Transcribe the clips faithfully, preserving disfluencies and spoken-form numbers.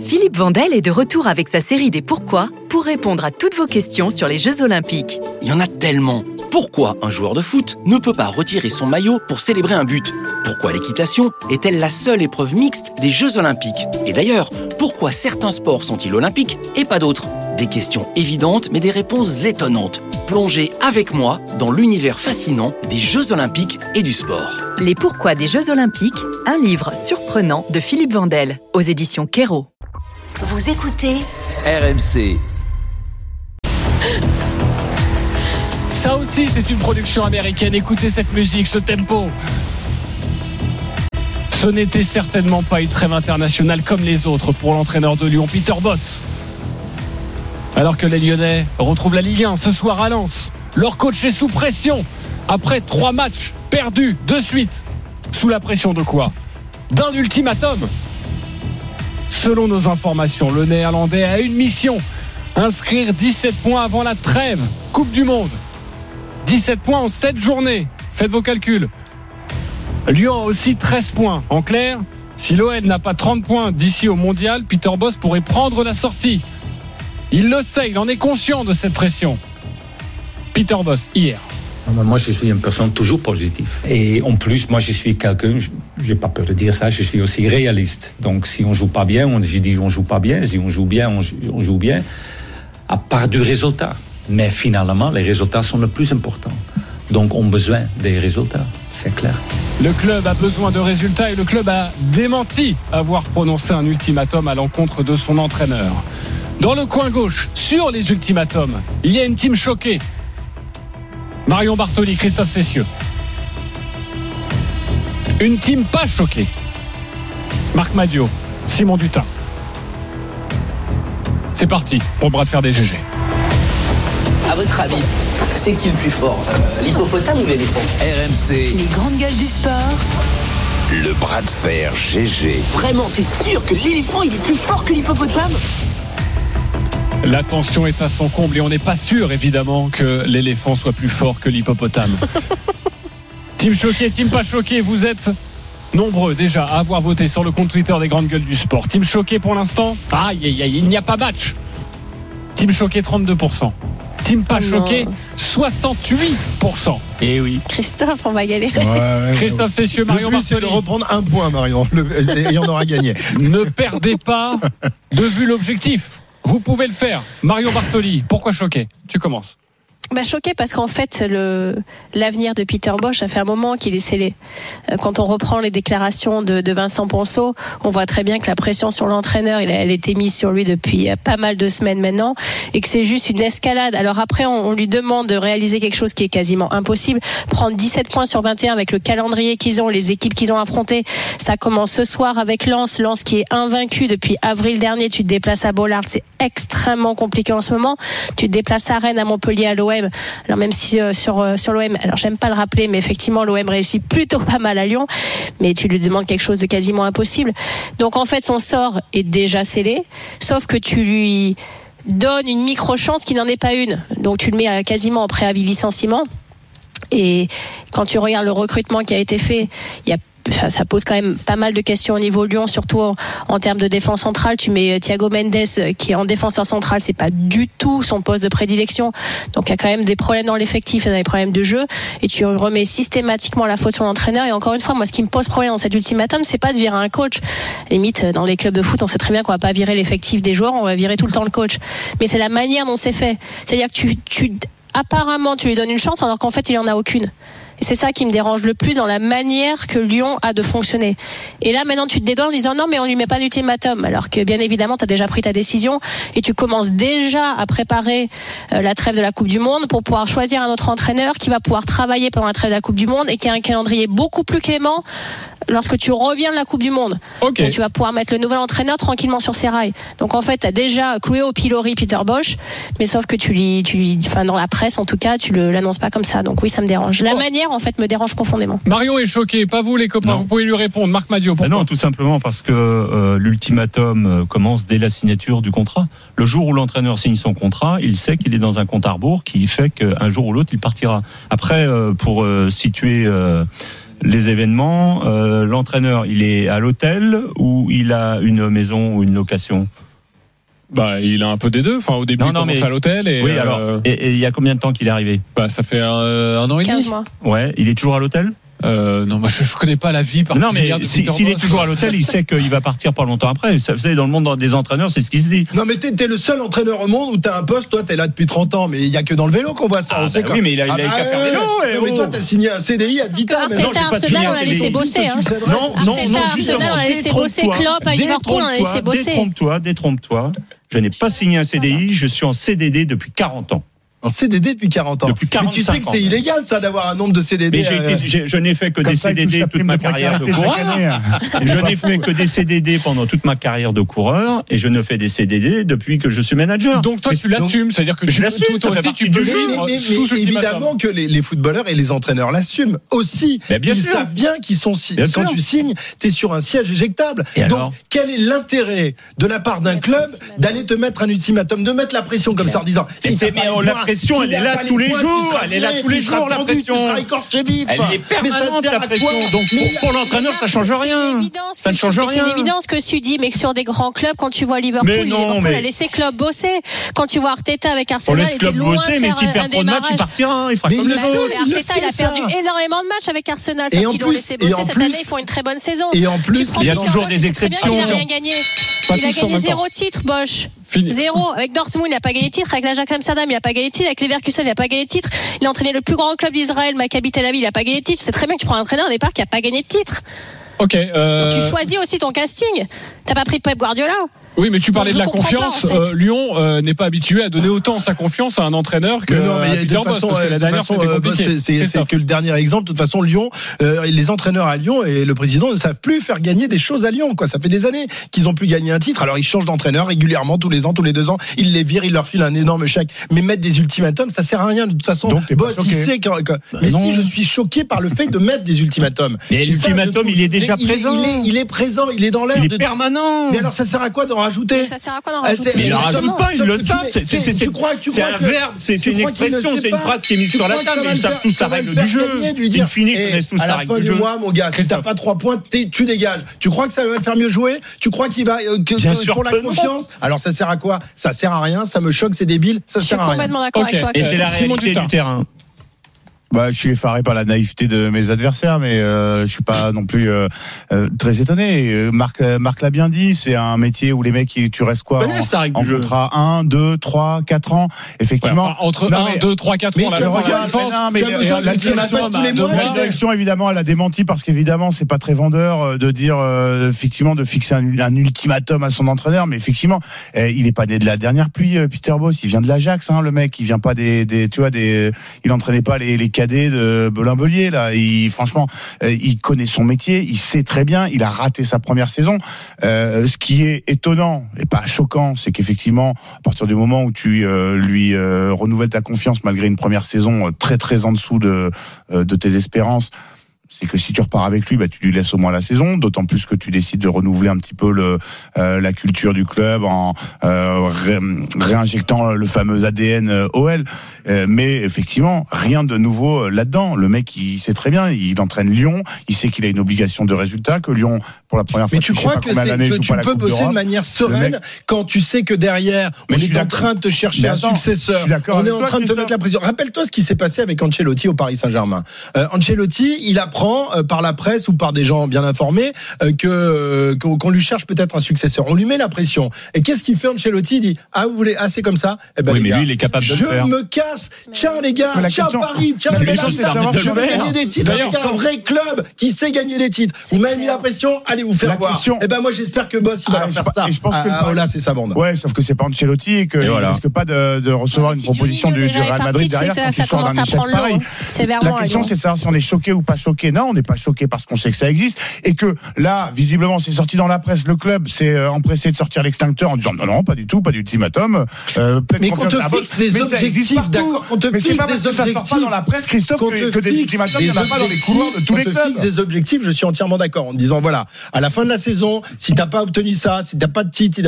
Philippe Vandel est de retour avec sa série des Pourquoi pour répondre à toutes vos questions sur les Jeux Olympiques. Il y en a tellement. Pourquoi un joueur de foot ne peut pas retirer son maillot pour célébrer un but ? Pourquoi l'équitation est-elle la seule épreuve mixte des Jeux Olympiques ? Et d'ailleurs, pourquoi certains sports sont-ils olympiques et pas d'autres ? Des questions évidentes mais des réponses étonnantes. Plongez avec moi dans l'univers fascinant des Jeux Olympiques et du sport. Les Pourquoi des Jeux Olympiques, un livre surprenant de Philippe Vandel, aux éditions Kero. Vous écoutez R M C. Ça aussi, c'est une production américaine. Écoutez cette musique, ce tempo. Ce n'était certainement pas une trêve internationale comme les autres pour l'entraîneur de Lyon, Peter Bosz. Alors que les Lyonnais retrouvent la Ligue un ce soir à Lens. Leur coach est sous pression après trois matchs perdus de suite. Sous la pression de quoi ? D'un ultimatum. Selon nos informations, le Néerlandais a une mission. Inscrire dix-sept points avant la trêve. Coupe du Monde. dix-sept points en sept journées. Faites vos calculs. Lyon a aussi treize points. En clair, si l'O L n'a pas trente points d'ici au Mondial, Peter Bosz pourrait prendre la sortie. Il le sait, il en est conscient de cette pression. Peter Bosz, hier. Moi, je suis une personne toujours positive. Et en plus, moi, je suis quelqu'un, je n'ai pas peur de dire ça, je suis aussi réaliste. Donc, si on ne joue pas bien, on, je dis on ne joue pas bien. Si on joue bien, on, on joue bien. À part du résultat. Mais finalement, les résultats sont le plus important. Donc, on a besoin des résultats, c'est clair. Le club a besoin de résultats et le club a démenti avoir prononcé un ultimatum à l'encontre de son entraîneur. Dans le coin gauche, sur les ultimatums, il y a une team choquée. Marion Bartoli, Christophe Cessieux. Une team pas choquée. Marc Madiot, Simon Dutin. C'est parti pour le bras de fer des G G. À votre avis, c'est qui le plus fort, euh, l'hippopotame ou l'éléphant ? R M C. les grandes gueules du sport. Le bras de fer G G. Vraiment, t'es sûr que l'éléphant, il est plus fort que l'hippopotame ? La tension est à son comble et on n'est pas sûr, évidemment, que l'éléphant soit plus fort que l'hippopotame. Team choqué, team pas choqué, vous êtes nombreux déjà à avoir voté sur le compte Twitter des grandes gueules du sport. Team choqué pour l'instant, aïe aïe aïe, il n'y a pas match. Team choqué, trente-deux pour cent. Team pas oh choqué, soixante-huit pour cent. Eh oui. Christophe, on va galérer. Ouais, ouais, Christophe Cessieux, Marion Bartoli. C'est de reprendre un point, Marion, le, et on aura gagné. Ne perdez pas de vue l'objectif. Vous pouvez le faire. Marion Bartoli, pourquoi choqué ? Tu commences. Bah, choqué parce qu'en fait le, l'avenir de Peter Bosz, ça fait un moment qu'il est scellé. Quand on reprend les déclarations de, de Vincent Ponceau, on voit très bien que la pression sur l'entraîneur, elle, elle était mise sur lui depuis pas mal de semaines maintenant, et que c'est juste une escalade. Alors après, on, on lui demande de réaliser quelque chose qui est quasiment impossible. Prendre dix-sept points sur vingt et un avec le calendrier qu'ils ont, les équipes qu'ils ont affrontées. Ça commence ce soir avec Lens, Lens qui est invaincu depuis avril dernier. Tu te déplaces à Bollaert, c'est extrêmement compliqué en ce moment. Tu te déplaces à Rennes, à Montpellier, à l'O M. Alors même si euh, sur euh, sur l'O M, alors j'aime pas le rappeler, mais effectivement l'O M réussit plutôt pas mal à Lyon, mais tu lui demandes quelque chose de quasiment impossible. Donc en fait son sort est déjà scellé, sauf que tu lui donnes une micro chance qui n'en est pas une. Donc tu le mets quasiment en préavis licenciement. Et quand tu regardes le recrutement qui a été fait, il y a ça pose quand même pas mal de questions au niveau Lyon, surtout en, en termes de défense centrale. Tu mets Thiago Mendes qui est en défenseur central, c'est pas du tout son poste de prédilection, donc il y a quand même des problèmes dans l'effectif, il y a des problèmes de jeu, et tu remets systématiquement la faute sur l'entraîneur. Et encore une fois, moi ce qui me pose problème dans cet ultimatum, c'est pas de virer un coach. Limite, dans les clubs de foot, on sait très bien qu'on va pas virer l'effectif des joueurs, on va virer tout le temps le coach, mais c'est la manière dont c'est fait. C'est-à-dire que tu, tu apparemment tu lui donnes une chance alors qu'en fait il en a aucune. Et c'est ça qui me dérange le plus dans la manière que Lyon a de fonctionner. Et là, maintenant, tu te dédouanes en disant non, mais on lui met pas d'ultimatum. Alors que, bien évidemment, tu as déjà pris ta décision et tu commences déjà à préparer euh, la trêve de la Coupe du Monde pour pouvoir choisir un autre entraîneur qui va pouvoir travailler pendant la trêve de la Coupe du Monde et qui a un calendrier beaucoup plus clément lorsque tu reviens de la Coupe du Monde. Okay. Donc, tu vas pouvoir mettre le nouvel entraîneur tranquillement sur ses rails. Donc, en fait, tu as déjà cloué au pilori Peter Bosz, mais sauf que tu lui, tu lui, enfin, dans la presse, en tout cas, tu le, l'annonces pas comme ça. Donc, oui, ça me dérange. La oh. manière, en fait, me dérange profondément. Marion est choquée, pas vous les copains, non. Vous pouvez lui répondre. Marc Madiot, pourquoi ? Ben non, tout simplement parce que euh, l'ultimatum euh, commence dès la signature du contrat. Le jour où l'entraîneur signe son contrat, il sait qu'il est dans un compte à rebours qui fait qu'un jour ou l'autre, il partira. Après, euh, pour euh, situer... Euh, les événements, euh, l'entraîneur, il est à l'hôtel ou il a une maison ou une location? Bah, il a un peu des deux. Enfin, au début, non, il non, commence mais... à l'hôtel. Et, oui, euh... alors. Et il y a combien de temps qu'il est arrivé? Bah, ça fait un, un an et demi. quinze mois. Ouais, il est toujours à l'hôtel? Euh, non, moi je, je connais pas la vie particulière. Non, mais si, s'il est toujours à l'hôtel, il sait qu'il va partir pas longtemps après. Vous savez, dans le monde des entraîneurs, c'est ce qui se dit. Non, mais t'es, t'es le seul entraîneur au monde où t'as un poste. Toi, t'es là depuis trente ans, mais il y a que dans le vélo qu'on voit ça. Ah, on bah sait oui, quand... mais il a, il a ah, qu'à bah, faire vélo. Non, mais toi, t'as signé un C D I à Vital. Arteta, non, j'ai pas Arsenal, signé on un l'a C D I. laissé bosser. Hein. Non, non, Arteta, non, Arsenal, justement. on l'a laissé bosser. Klopp, à Liverpool, on l'a laissé bosser. Détrompe-toi, détrompe-toi. Je n'ai pas signé un C D I, je suis en C D D depuis quarante ans. En C D D depuis quarante ans. Depuis quarante-cinq mais tu sais que c'est ans. illégal, ça, d'avoir un nombre de C D D. Mais j'ai euh... été, j'ai, je n'ai fait que Comme des ça, C D D toute ma carrière de coureur. Je n'ai fait que des C D D pendant toute ma carrière de coureur et je ne fais des C D D depuis que je suis manager. Donc toi, mais tu l'assumes, c'est-à-dire que je tu, l'assume, toi aussi, tu Mais, peux mais, vivre mais, sous mais ultimatum. évidemment que les, les footballeurs et les entraîneurs l'assument aussi. Mais bien Ils sûr. savent bien qu'ils sont si, Bien quand sûr. tu signes, t'es sur un siège éjectable. Et Donc alors quel est l'intérêt de la part d'un club d'aller te mettre un ultimatum, de mettre la pression comme ça en disant Mais si c'est- t'as pas mais les la points, pression, si elle est t'as là pas les tous les points, jours, tu seras elle est là viré, tous les tu seras jours, la pendu, pression. Tu seras écorché vif. Elle est Mais ça permanente, sert la à pression. quoi Donc pour, pour l'entraîneur, ça change rien. Ça ne change Mais c'est rien. une évidence que tu dis, mais que sur des grands clubs, quand tu vois Liverpool, Mais non, Liverpool mais- a laissé Klopp bosser. Quand tu vois Arteta avec On Arsenal, laisse il était club loin bosser, de mais faire s'il un, perd un trop de matchs, il démarrage. partira. Il fera Mais comme il les le Bah sait, non, autres. mais il le Arteta, sait, il a ça. perdu énormément de matchs avec Arsenal, Et sauf en qu'ils l'ont plus- laissé et bosser. en Cette plus- année, ils font une très bonne saison. Et en plus, Tu prends il y a Peter toujours Bosz, des c'est très bien qu'il a exceptions. rien gagné. Pas Il a tous en gagné même temps. zéro titre, Bosch. Fini. Zéro. Avec Dortmund, il n'a pas gagné de titre. Avec l'Ajax Amsterdam, il n'a pas gagné de titre. Avec Leverkusen, il n'a pas gagné de titre. Il a entraîné le plus grand club d'Israël, Maccabi Tel Aviv, il n'a pas gagné de titre. C'est très bien que tu prends un entraîneur au départ qui n'a pas gagné de titre. Ok. Euh... Donc tu choisis aussi ton casting. T'as pas pris Pep Guardiola. Oui, mais tu parlais Donc, de je la comprends confiance. pas, en fait. Euh, Lyon euh, n'est pas habitué à donner autant sa confiance à un entraîneur que Mais non, mais à de Peter toute Bosz, façon, parce que euh, la de toute dernière façon, c'était euh, compliqué. c'est, c'est, c'est Christophe. que le dernier exemple. De toute façon, Lyon, euh, les entraîneurs à Lyon et le président ne savent plus faire gagner des choses à Lyon. Quoi, ça fait des années qu'ils ont pu gagner un titre. Alors ils changent d'entraîneur régulièrement, tous les ans, tous les deux ans. Ils les virent, ils leur filent un énorme chèque. Mais mettre des ultimatums, ça sert à rien. De toute façon, Donc, t'es pas Boss, il choqué. sait quand, quand- Bah mais non. si, je suis choqué par le fait de mettre des ultimatums. Mais C'est ça, l'ultimatum, je trouve. il est déjà Mais il présent. Il est, il est présent, il est dans l'air. Il est de- permanent. Mais alors ça sert à quoi d'en rajouter? Ça sert à quoi d'en Ah, rajouter? c'est- Mais il Mais ne justement, rajoute pas, ils sauf le que tu savent. mets- C'est, c'est, tu c'est, crois- tu c'est crois un que- verbe, c'est, tu c'est une crois qu'il ne expression, sait c'est une pas phrase qui est mise Tu sur la crois que table, ça mais va ils le savent faire- tous ça la va règle le faire du jeu. gagner, de lui In dire, fine, ils eh, connaissent tous à la la règle fin du du jeu. mois, mon gars, si t'as Christophe. pas trois points, t'es- tu dégages. Tu crois que ça va le faire mieux jouer? Tu crois qu'il va euh, que, Bien que- sûr pour la que non. confiance? Alors ça sert à quoi? Ça sert à rien. Ça me choque, c'est débile. Ça Je suis sert à rien. complètement d'accord Ok. avec toi. Et c'est la Simon réalité Dutin. du terrain. Bah, je suis effaré par la naïveté de mes adversaires, mais euh, je suis pas non plus euh, euh, très étonné. Euh, Marc, euh, Marc l'a bien dit, c'est un métier où les mecs, ils- tu restes quoi Connais la règle en, en du jeu. contrat un, deux, trois, quatre ans. Ouais, Effectivement. enfin, entre Non, un, mais- deux, trois, quatre mais ans, la tu première regardes, défense, mais non, mais tu as la- besoin de la- l'ultimatum la- tous les de mois. La mois. direction, évidemment, elle a démenti parce qu'évidemment, c'est pas très vendeur euh, de dire euh, effectivement de fixer un, un ultimatum à son entraîneur, mais effectivement, euh, il est pas né de la dernière pluie, euh, Peter Bosz. Il vient de l'Ajax, hein, le mec. Il vient pas des, des tu vois, des. Il entraînait pas les, les cadets de Belin-Belier là. Il, franchement, euh, il connaît son métier. Il sait très bien. Il a raté sa première saison. Euh, ce qui est étonnant et pas choquant, c'est qu'effectivement, à partir du moment où tu euh, lui euh, renouvelles ta confiance malgré une première saison euh, très très en dessous de euh, de tes espérances, c'est que si tu repars avec lui, bah, tu lui laisses au moins la saison, d'autant plus que tu décides de renouveler un petit peu le, euh, la culture du club en euh, ré, réinjectant le fameux A D N euh, O L. Euh, mais effectivement, rien de nouveau euh, là-dedans. Le mec, il sait très bien, il entraîne Lyon, il sait qu'il a une obligation de résultat, que Lyon, pour la première fois, Mais tu je sais crois pas que, combien c'est, d'années, que joue tu pas la peux Coupe bosser d'Europe. de manière sereine mec- quand tu sais que derrière, Mais on je suis est en d'accord. train de te chercher Mais un attends, successeur. je suis d'accord On est avec en toi, train de te Christophe. mettre la pression. Rappelle-toi ce qui s'est passé avec Ancelotti au Paris Saint-Germain. Euh, Ancelotti, il apprend euh, par la presse ou par des gens bien informés euh, que euh, qu'on, qu'on lui cherche peut-être un successeur. On lui met la pression. Et qu'est-ce qu'il fait Ancelotti? Il dit ah vous voulez ah c'est comme ça. Eh ben Oui, les mais gars, lui, il est capable de le je faire. me casse. Tiens les gars, Mais la tiens question- Paris, tiens la la question, belle c'est de Alta, savoir je si veux le faire. gagner des titres D'ailleurs, avec un vrai club qui sait gagner des titres. Vous m'avez mis la pression, allez vous faire La voir. question- Eh ben moi j'espère que Boss il va Ah, leur et faire je- ça. et je pense que Ah, le- ah, là c'est sa bande. Ouais, sauf que c'est pas Ancelotti et qu'il Et ne voilà. risque pas de, de recevoir Ouais, une si proposition Juninho du, du déjà est Real parti, Madrid tu sais derrière que quand ça tu sors commence d'un à échec prendre l'eau, pareil. hein, sévèrement, La question, Lyon. c'est de savoir si on est choqué ou pas choqué. Non, on n'est pas choqué parce qu'on sait que ça existe et que là, visiblement, c'est sorti dans la presse. Le club s'est euh, empressé de sortir l'extincteur en disant non, non, pas du tout, pas d'ultimatum. Euh, pleine Mais qu'on confiance te à la fixe bosse. des Mais ça existe objectifs, partout. d'accord, qu'on te Mais c'est fixe pas parce des que ça sort pas objectifs. dans la presse, Christophe, Qu'on que, te que des fixe ultimatums, il des n'y en a pas dans les couloirs de tous qu'on les te clubs. fixe des objectifs, je suis entièrement d'accord en disant voilà, à la fin de la saison, si t'as pas obtenu ça, si t'as pas de titre,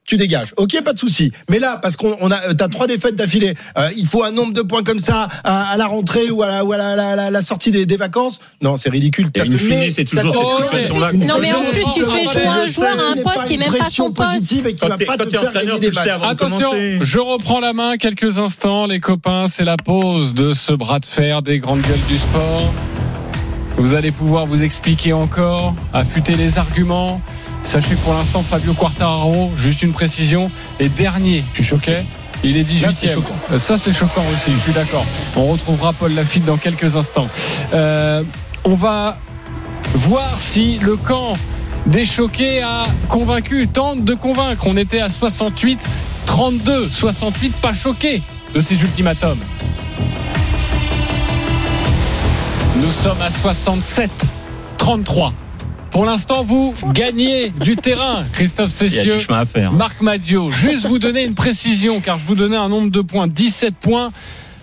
tu dégages. Ok, pas de souci. Mais là, parce qu'on on a, t'as trois défaites d'affilée, euh, il faut un nombre de points comme ça à, à la rentrée ou à la, ou à la, la, la, la sortie des, des vacances. Non, c'est ridicule. Et in fine, c'est toujours cette situation-là. Non, mais en plus, tu fais jouer un joueur à un poste qui n'est même pas son poste. Et qui va pas te faire gagner des matchs. Attention, je reprends la main quelques instants, les copains. C'est la pause de ce bras de fer des grandes gueules du sport. Vous allez pouvoir vous expliquer encore, affûter les arguments. Sachez que pour l'instant, Fabio Quartararo, juste une précision, est dernier. Tu choquais ? Il est dix-huitième. Là, ça, c'est choquant aussi, je suis d'accord. On retrouvera Paul Lafitte dans quelques instants. Euh, on va voir si le camp des choqués a convaincu, tente de convaincre. On était à soixante-huit trente-deux. soixante-huit pas choqués de ces ultimatums. Nous sommes à soixante-sept trente-trois. Pour l'instant, vous gagnez du terrain, Christophe Cessieux, Marc Madiot. Juste vous donner une précision, car je vous donnais un nombre de points. dix-sept points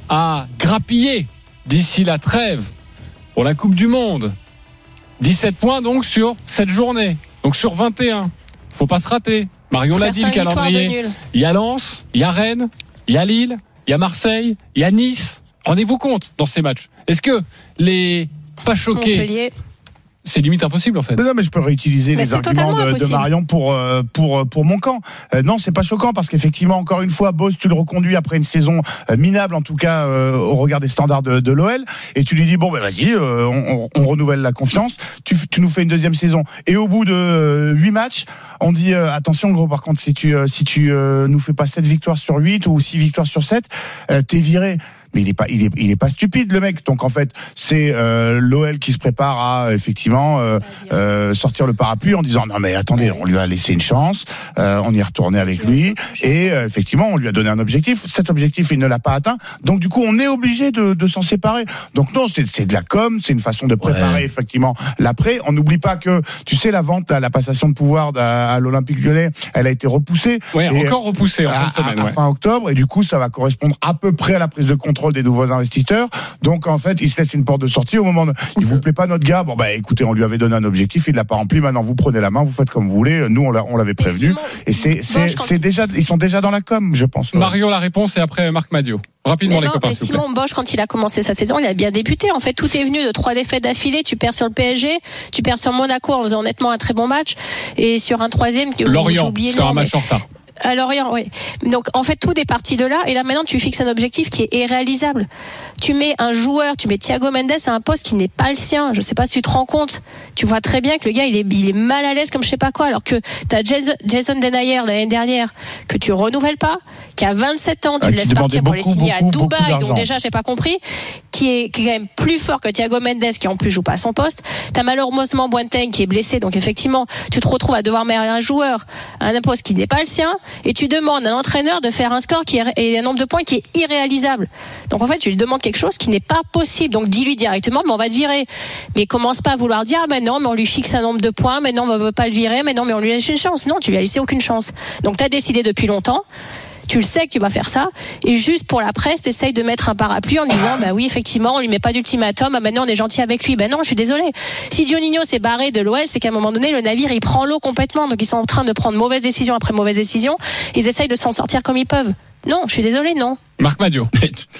à grappiller d'ici la trêve pour la Coupe du Monde. dix-sept points donc sur cette journée. Donc sur vingt et un. Faut pas se rater. Marion l'a dit, le calendrier. Il y a Lens, il y a Rennes, il y a Lille, il y a Marseille, il y a Nice. Rendez-vous compte dans ces matchs. Est-ce que les pas choqués... Montpellier. C'est limite impossible en fait. Mais non, mais je peux réutiliser mais les arguments de, de Marion pour pour pour mon camp. Euh, non, c'est pas choquant parce qu'effectivement, encore une fois, Boss, tu le reconduis après une saison euh, minable, en tout cas euh, au regard des standards de, de l'O L, et tu lui dis bon, ben vas-y, euh, on, on renouvelle la confiance. Tu, tu nous fais une deuxième saison. Et au bout de huit matchs, on dit euh, attention gros. Par contre, si tu euh, si tu euh, nous fais pas sept victoires sur huit ou six victoires sur sept, euh, t'es viré. Mais il est pas, il est, il est pas stupide le mec. Donc en fait, c'est euh, l'O L qui se prépare à effectivement euh, euh, sortir le parapluie en disant non mais attendez, on lui a laissé une chance, euh, on y est retourné avec lui et euh, effectivement on lui a donné un objectif. Cet objectif il ne l'a pas atteint. Donc du coup on est obligé de, de s'en séparer. Donc non, c'est, c'est de la com, c'est une façon de préparer ouais. effectivement l'après. On n'oublie pas que tu sais la vente, la passation de pouvoir à, à l'Olympique Lyonnais, elle a été repoussée. Ouais, encore repoussée en fin de semaine. À, à ouais. fin octobre et du coup ça va correspondre à peu près à la prise de contrôle des nouveaux investisseurs. Donc en fait, il se laisse une porte de sortie au moment de, il vous plaît pas notre gars. Bon bah écoutez, on lui avait donné un objectif, il l'a pas rempli. Maintenant vous prenez la main, vous faites comme vous voulez. Nous on, l'a, on l'avait prévenu. Et, Simon, et c'est c'est, Bosch, c'est déjà ils sont déjà dans la com, je pense. Marion la réponse et après Marc Madiot. Rapidement mais les non, copains. Mais Simon Bosch, quand il a commencé sa saison, il a bien débuté. En fait, tout est venu de trois défaites d'affilée. Tu perds sur le P S G, tu perds sur Monaco en faisant honnêtement un très bon match, et sur un troisième que Lorient, c'était un match en retard. À Lorient, oui. Donc, en fait, tout est parti de là. Et là, maintenant, tu fixes un objectif qui est irréalisable. Tu mets un joueur, tu mets Thiago Mendes à un poste qui n'est pas le sien. Je sais pas si tu te rends compte. Tu vois très bien que le gars, il est, il est mal à l'aise comme je sais pas quoi. Alors que t'as Jason, Jason Denayer l'année dernière, que tu renouvelles pas, qui a vingt-sept ans, tu ah, le laisses partir beaucoup, pour les signer beaucoup, à Dubaï. Donc, déjà, j'ai pas compris. Qui est, qui est quand même plus fort que Thiago Mendes, qui en plus joue pas à son poste. T'as malheureusement Boateng qui est blessé. Donc, effectivement, tu te retrouves à devoir mettre un joueur à un poste qui n'est pas le sien. Et tu demandes à l'entraîneur de faire un score qui est, et un nombre de points qui est irréalisable. Donc en fait, tu lui demandes quelque chose qui n'est pas possible. Donc dis-lui directement, mais on va te virer. Mais commence pas à vouloir dire, ah ben non, mais on lui fixe un nombre de points, mais non, on va pas le virer, mais non, mais on lui laisse une chance. Non, tu lui as laissé aucune chance. Donc tu as décidé depuis longtemps. Tu le sais que tu vas faire ça, et juste pour la presse, t'essayes de mettre un parapluie en disant, bah oui, effectivement, on lui met pas d'ultimatum, bah maintenant on est gentil avec lui. Ben non, je suis désolé. Si Juninho s'est barré de l'O L, c'est qu'à un moment donné, le navire, il prend l'eau complètement. Donc ils sont en train de prendre mauvaise décision après mauvaise décision. Ils essayent de s'en sortir comme ils peuvent. Non, je suis désolé, non. Marc Madiot.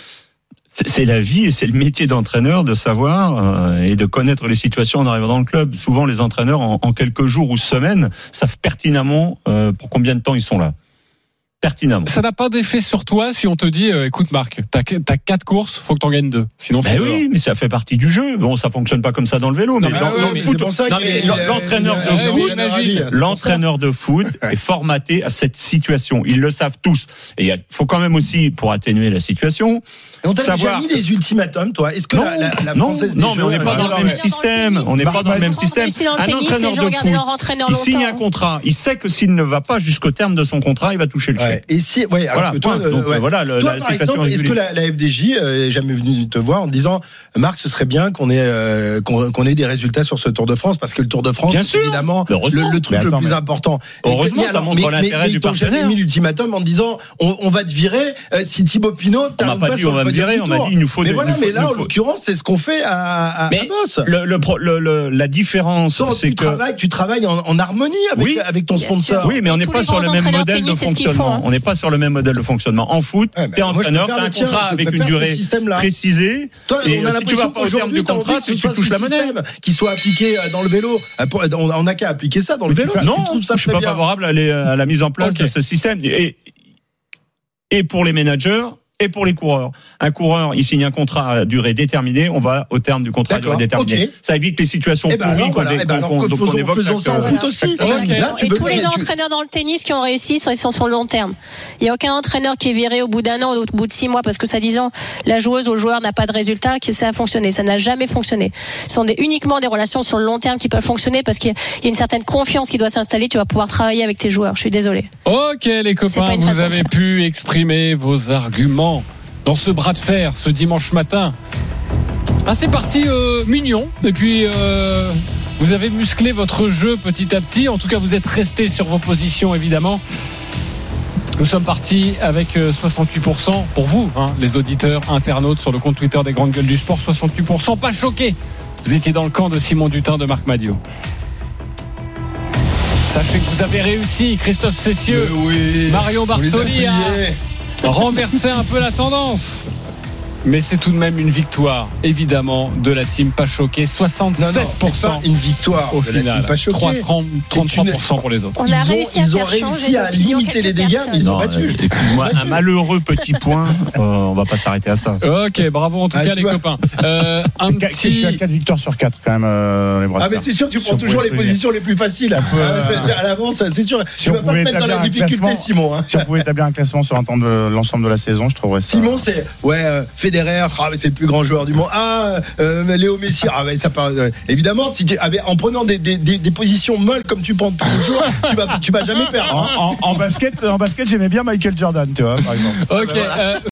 C'est la vie et c'est le métier d'entraîneur de savoir euh, et de connaître les situations en arrivant dans le club. Souvent, les entraîneurs, en, en quelques jours ou semaines, savent pertinemment euh, pour combien de temps ils sont là. Pertinemment. Ça n'a pas d'effet sur toi si on te dit euh, écoute Marc, t'as, t'as quatre courses, faut que t'en gagnes deux. Sinon ben oui, dehors. Mais ça fait partie du jeu. Bon, ça fonctionne pas comme ça dans le vélo, mais, non, dans, ouais, dans mais le foot, c'est ça non, mais l'entraîneur de foot, l'entraîneur de foot est formaté à cette situation. Ils le savent tous. Et il faut quand même aussi, pour atténuer la situation, et on t'a savoir... déjà mis des ultimatums, toi. Est-ce que non, la, la, la non, française non, mais on n'est pas dans le même système. On n'est pas dans le même système. Un entraîneur de foot, il signe un contrat. Il sait que s'il ne va pas jusqu'au terme de son contrat, il va toucher le chèque. Ouais. Et si, ouais, alors Voilà, que toi, point. Donc, ouais. voilà, le- toi, la par situation exemple, est est-ce que la, la F D J euh, est jamais venue te voir en te disant, Marc, ce serait bien qu'on ait euh, qu'on, qu'on ait des résultats sur ce Tour de France, parce que le Tour de France, Bien c'est sûr. évidemment le, le truc Mais attends, le plus mais- important. Heureusement, Et- mais ça montre mais, l'intérêt mais, du ils t'ont jamais partenaire. mis l'ultimatum en te disant, on, on va te virer euh, si Thibaut Pinot On m'a t'arrive pas pas dit sur on le va me podium virer, du on m'a Tour. dit il nous faut Mais de- voilà, il nous faut- mais là, il nous en faut- l'occurrence, c'est ce qu'on fait à, à, Mais à Boss. le, le, pro- le, le- la différence, Toi, c'est tu que travailles, tu travailles en, en harmonie avec, Oui. avec ton Bien sponsor. sûr. oui, mais on Et n'est tous pas les sur le grands même entraîneurs modèle de tennis, c'est ce qu'ils font, fonctionnement. hein. On n'est pas sur le même modèle de fonctionnement. En foot, Ouais, bah, t'es moi, je entraîneur, préfère t'as un le tien, contrat je avec une préfère ce durée système-là. précisée. Toi, Et on a si tu vas l'impression pas au terme qu'aujourd'hui, du t'as envie contrat, que tu, ce tu soit touches ce la monnaie. système qui soit appliqué euh, dans le vélo. Euh, pour- On on n'a qu'à appliquer ça dans le vélo. Non, Tu trouves ça je suis très pas bien. favorable à, les- à la mise en place Ok. de ce système. Et, et pour les managers et pour les coureurs. Un coureur, il signe un contrat à durée déterminée, on va au terme du contrat à durée D'accord, déterminée. ok. Ça évite les situations Eh ben pourries alors, qu'on voilà, dé- eh ben alors qu'on- que donc on faisons- évoque faisons chaque- ça en foot aussi. Exactement. Là, tu Et peux tous pas- les tu- entraîneurs dans le tennis qui ont réussi, ils sont sur le long terme. Il n'y a aucun entraîneur qui est viré au bout d'un an ou au bout de six mois parce que ça disant la joueuse ou le joueur n'a pas de résultat, que ça a fonctionné. Ça n'a jamais fonctionné. Ce sont des, uniquement des relations sur le long terme qui peuvent fonctionner parce qu'il y a, il y a une certaine confiance qui doit s'installer. Tu vas pouvoir travailler avec tes joueurs. Je suis désolée. Ok les C'est copains, pas une vous façon de avez faire. pu exprimer vos arguments dans ce bras de fer ce dimanche matin. Ah, c'est parti euh, mignon. Et puis euh, vous avez musclé votre jeu petit à petit. En tout cas, vous êtes restés sur vos positions évidemment. Nous sommes partis avec euh, soixante-huit pour cent pour vous, hein, les auditeurs, internautes sur le compte Twitter des Grandes Gueules du Sport. soixante-huit pour cent pas choqués. Vous étiez dans le camp de Simon Dutin, de Marc Madiot. Sachez que vous avez réussi, Christophe Cessieux, oui, Marion Bartoli a renversé un peu la tendance. Mais c'est tout de même une victoire, évidemment, de la team pas choquée. soixante-sept pour cent Non, non, c'est pas une victoire au de la final. team pas choquée. trois, trente, trente-trois pour cent pour les autres. On Ils a ont- réussi à ils ont faire réussi changer à l'opinion limiter les quelques dégâts, personnes. mais ils ont Non, battu. et puis, moi, un malheureux petit point, euh, on va pas s'arrêter à ça. Ok, bravo en tout Ah, cas tu les vois. copains. Euh, un Je suis à petit... quatre victoires sur quatre quand même, euh, les bras de Ah mais fer. c'est sûr, tu Si prends on toujours pouvait les se positions les plus faciles. euh, À l'avance, c'est sûr. si Tu on vas pas te pouvait mettre dans la établir un difficulté, classement- Simon. hein. Si on pouvait établir un classement sur un temps de l'ensemble de la saison, je trouverais ça. Simon, c'est ouais, euh, Federer, ah, mais c'est le plus grand joueur du monde. Ah, euh, Léo Messi, ah, mais ça part. euh, évidemment, si tu avais, en prenant des, des, des, des positions molles comme tu prends tous les jours, tu vas, tu vas jamais perdre. hein. En, en- en basket, en basket, j'aimais bien Michael Jordan, tu vois, par exemple. Ok, euh,